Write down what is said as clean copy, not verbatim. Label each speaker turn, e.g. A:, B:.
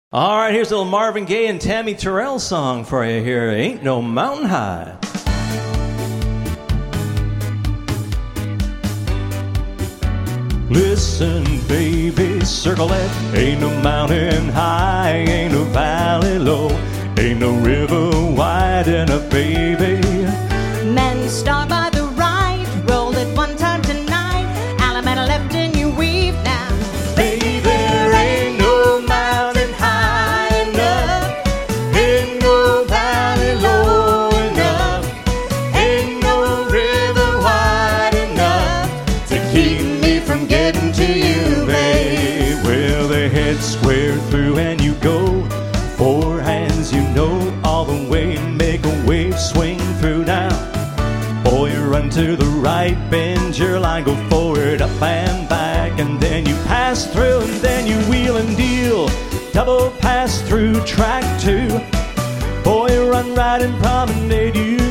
A: All right, here's a little Marvin Gaye and Tammy Terrell song for you here. Ain't No Mountain High. Listen, baby, circle that. Ain't no mountain high, ain't no valley low, ain't no river wide enough, baby.
B: Men start by the right, roll it one time tonight. Alameda left and you weave now.
A: Baby, there ain't no mountain high enough, ain't no valley low enough, ain't no river wide enough to keep me from getting to you, babe. Well, they head square through and you go. Four hands, you know, all the way, make a wave swing through now. Boy, run to the right, bend your line, go forward, up and back, and then you pass through, and then you wheel and deal, double pass through track two. Boy, run right and promenade, you